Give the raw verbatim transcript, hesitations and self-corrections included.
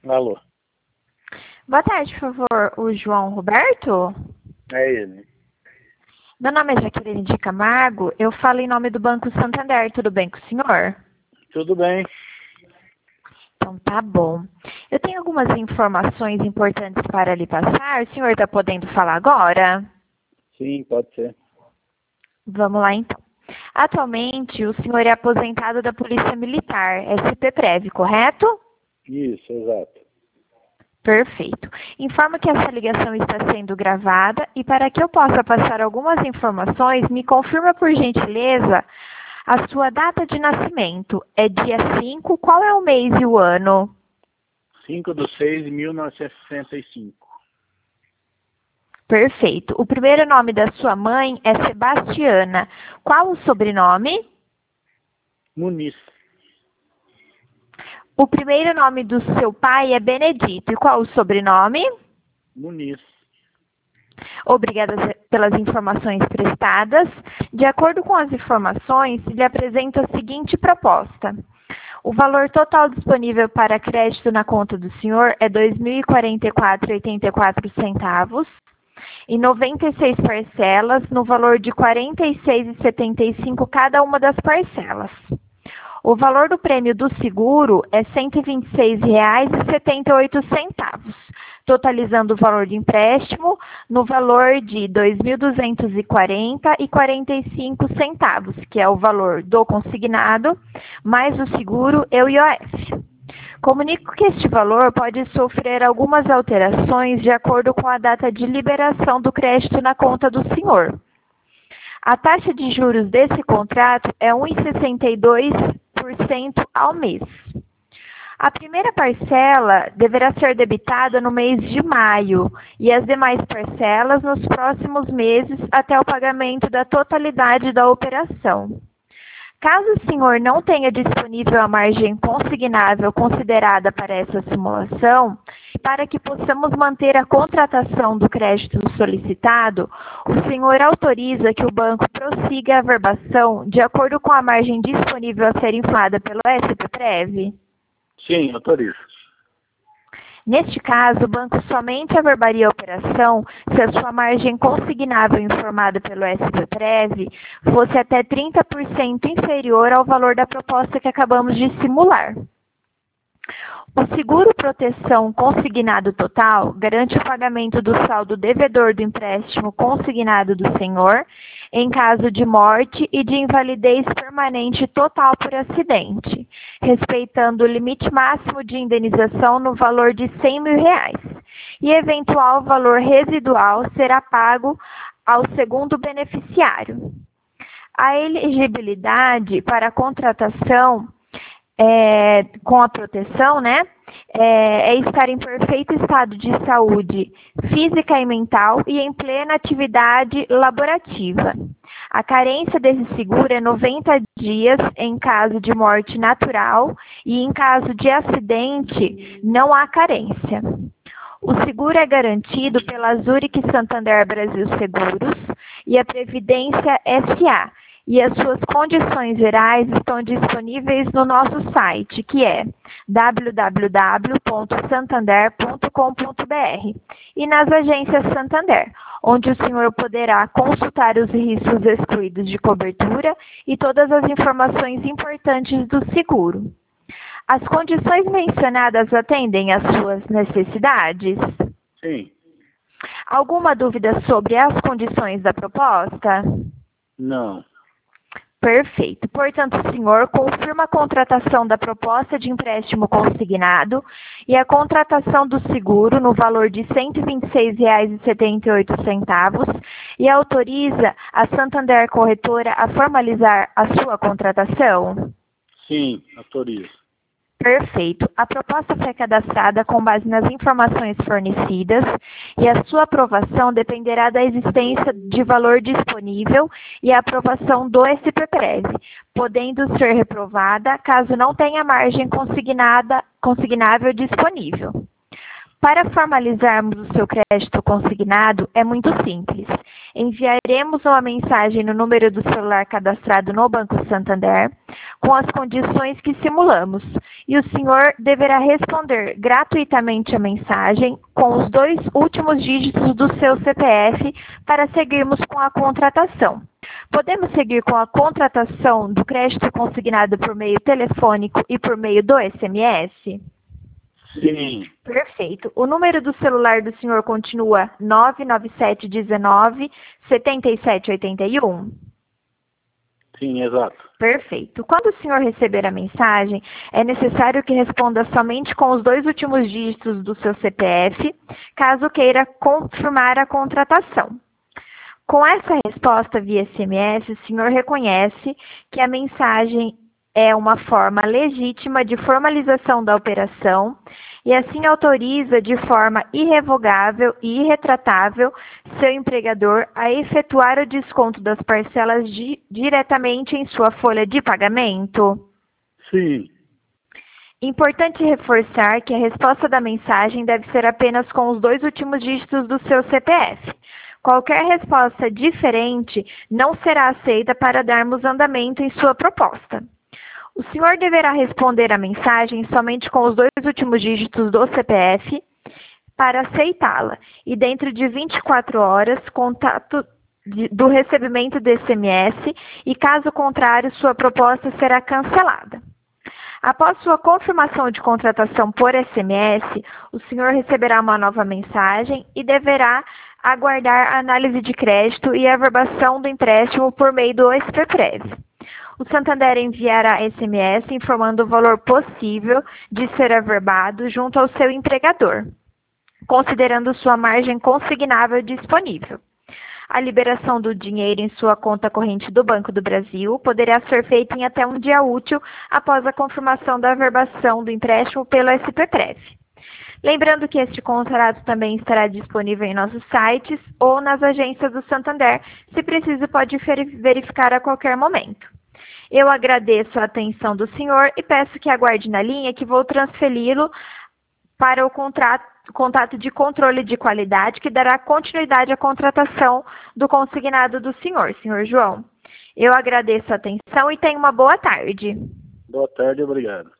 Alô, Boa tarde, por favor, o João Roberto? é ele. Meu nome é Jaqueline de Camargo, eu falo em nome do Banco Santander, tudo bem com o senhor? Tudo bem? Então tá bom. Eu tenho algumas informações importantes para lhe passar, o senhor está podendo falar agora? Sim, pode ser. Vamos lá então. Atualmente, o senhor é aposentado da Polícia Militar, S P Prev, correto? Isso, exato. Perfeito. Informo que essa ligação está sendo gravada e para que eu possa passar algumas informações, me confirma por gentileza a sua data de nascimento. É dia cinco, qual é o mês e o ano? cinco de seis de mil novecentos e sessenta e cinco. Perfeito. O primeiro nome da sua mãe é Sebastiana. Qual o sobrenome? Muniz. O primeiro nome do seu pai é Benedito. E qual o sobrenome? Muniz. Obrigada pelas informações prestadas. De acordo com as informações, lhe apresento a seguinte proposta. O valor total disponível para crédito na conta do senhor é dois mil e quarenta e quatro reais e oitenta e quatro centavos, em noventa e seis parcelas, no valor de quarenta e seis reais e setenta e cinco centavos cada uma das parcelas. O valor do prêmio do seguro é cento e vinte e seis reais e setenta e oito centavos, totalizando o valor de empréstimo no valor de dois mil duzentos e quarenta reais e quarenta e cinco centavos, que é o valor do consignado, mais o seguro e o I O F. Comunico que este valor pode sofrer algumas alterações de acordo com a data de liberação do crédito na conta do senhor. A taxa de juros desse contrato é um vírgula sessenta e dois por cento ao mês. A primeira parcela deverá ser debitada no mês de maio e as demais parcelas nos próximos meses até o pagamento da totalidade da operação. Caso o senhor não tenha disponível a margem consignável considerada para essa simulação, para que possamos manter a contratação do crédito solicitado, o senhor autoriza que o banco prossiga a verbação de acordo com a margem disponível a ser inflada pelo S P Prev? Sim, autorizo. Neste caso, o banco somente averbaria a operação se a sua margem consignável informada pelo S P Prev fosse até trinta por cento inferior ao valor da proposta que acabamos de simular. O seguro proteção consignado total garante o pagamento do saldo devedor do empréstimo consignado do senhor em caso de morte e de invalidez permanente total por acidente, respeitando o limite máximo de indenização no valor de cem mil reais, e eventual valor residual será pago ao segundo beneficiário. A elegibilidade para a contratação É, com a proteção, né, é, é estar em perfeito estado de saúde física e mental e em plena atividade laborativa. A carência desse seguro é noventa dias em caso de morte natural e em caso de acidente não há carência. O seguro é garantido pela Zurich Santander Brasil Seguros e a Previdência S A, e as suas condições gerais estão disponíveis no nosso site, que é w w w ponto santander ponto com ponto b r, e nas agências Santander, onde o senhor poderá consultar os riscos excluídos de cobertura e todas as informações importantes do seguro. As condições mencionadas atendem às suas necessidades? Sim. Alguma dúvida sobre as condições da proposta? Não. Perfeito. Portanto, o senhor confirma a contratação da proposta de empréstimo consignado e a contratação do seguro no valor de cento e vinte e seis reais e setenta e oito centavos e autoriza a Santander Corretora a formalizar a sua contratação? Sim, autorizo. Perfeito. A proposta foi cadastrada com base nas informações fornecidas e a sua aprovação dependerá da existência de valor disponível e a aprovação do S P Prev, podendo ser reprovada caso não tenha margem consignada, consignável disponível. Para formalizarmos o seu crédito consignado, é muito simples. Enviaremos uma mensagem no número do celular cadastrado no Banco Santander, com as condições que simulamos, e o senhor deverá responder gratuitamente a mensagem com os dois últimos dígitos do seu C P F para seguirmos com a contratação. Podemos seguir com a contratação do crédito consignado por meio telefônico e por meio do S M S? Sim. Perfeito. O número do celular do senhor continua nove nove sete um nove, sete sete oito um? Sim, exato. Perfeito. Quando o senhor receber a mensagem, é necessário que responda somente com os dois últimos dígitos do seu C P F, caso queira confirmar a contratação. Com essa resposta via S M S, o senhor reconhece que a mensagem é uma forma legítima de formalização da operação e assim autoriza de forma irrevogável e irretratável seu empregador a efetuar o desconto das parcelas di- diretamente em sua folha de pagamento? Sim. Importante reforçar que a resposta da mensagem deve ser apenas com os dois últimos dígitos do seu C P F. Qualquer resposta diferente não será aceita para darmos andamento em sua proposta. O senhor deverá responder a mensagem somente com os dois últimos dígitos do C P F para aceitá-la e dentro de vinte e quatro horas, contato de, do recebimento do S M S e caso contrário, sua proposta será cancelada. Após sua confirmação de contratação por S M S, o senhor receberá uma nova mensagem e deverá aguardar a análise de crédito e a averbação do empréstimo por meio do S P Prev. O Santander enviará S M S informando o valor possível de ser averbado junto ao seu empregador, considerando sua margem consignável disponível. A liberação do dinheiro em sua conta corrente do Banco do Brasil poderá ser feita em até um dia útil após a confirmação da averbação do empréstimo pelo S P Prev. Lembrando que este contrato também estará disponível em nossos sites ou nas agências do Santander, se preciso pode verificar a qualquer momento. Eu agradeço a atenção do senhor e peço que aguarde na linha que vou transferi-lo para o contrato, contato de controle de qualidade que dará continuidade à contratação do consignado do senhor, senhor João. Eu agradeço a atenção e tenha uma boa tarde. Boa tarde, obrigado.